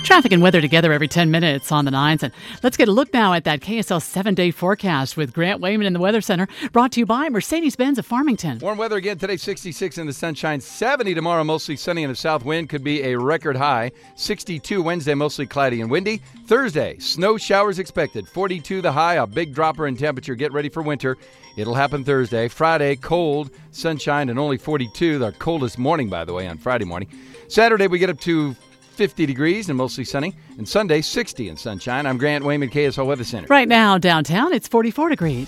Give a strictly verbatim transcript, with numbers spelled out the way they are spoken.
Traffic and weather together every ten minutes on the nines. And let's get a look now at that K S L seven-day forecast with Grant Wayman in the Weather Center, brought to you by Mercedes-Benz of Farmington. Warm weather again today, sixty-six in the sunshine, seventy tomorrow, mostly sunny and a south wind could be a record high. sixty-two Wednesday, mostly cloudy and windy. Thursday, snow showers expected, forty-two the high, a big dropper in temperature. Get ready for winter. It'll happen Thursday. Friday, cold, sunshine, and only forty-two, the coldest morning, by the way, on Friday morning. Saturday, we get up to fifty degrees and mostly sunny. And Sunday, sixty in sunshine. I'm Grant Wayman, K S L Weather Center. Right now, downtown, it's forty-four degrees.